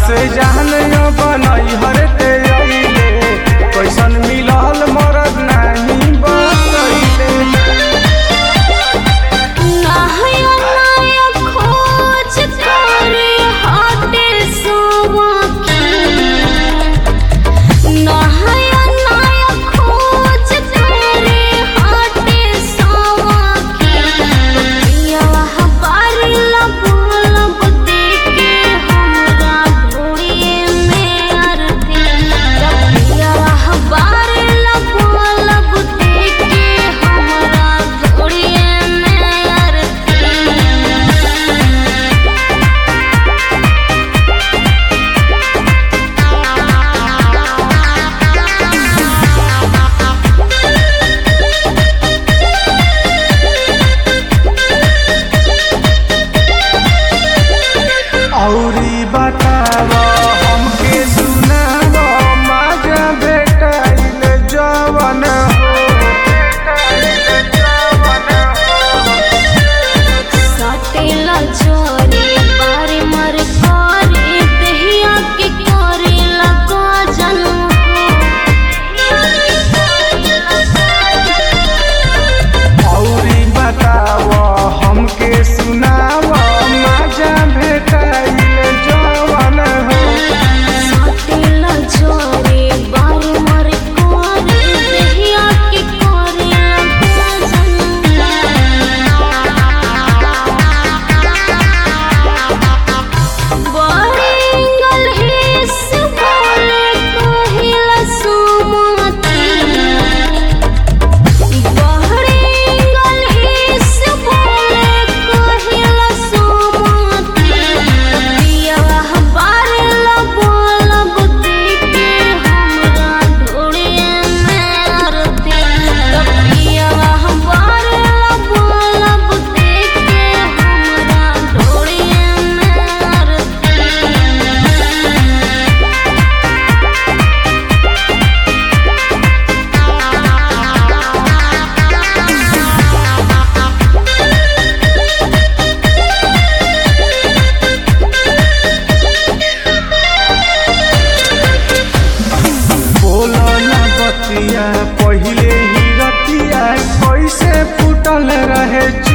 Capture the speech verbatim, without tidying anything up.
से जान बनई हरते अइले कैसन मिलल मरद नहीं बतइले। नया नया खोज करे हाथे सोवाकी, नया नया खोज करे हाथे सोवाकी। पियवा हबारी लब लब देके हमरा ढोड़िए में अरती। पियवा हबारी लब लब देके हमरा ढोड़िए में अरती। औरी बताव हमके सुनाव माजा भेटाइल जवन साटेला चोरी बारी मर कोरी दहिया के कोरी लगा जनू। औरी बताव हमके सुनाव माजा भेटाइल जवन हो। साटेला चोरी बारी मर कोरी दहिया के कोरी लगा जनू। बरिंगल हिस बोले कहिला सुमती। बरिंगल हिस बोले कहिला सुमती। पियवा हबारी लब लब देके हमरा ढोड़िए में अरती। पियवा हबारी लब लब देके हमरा ढोड़िए में अरती। बोलो ना बतिया पहिले ही रतिया कैसे फूटल रहे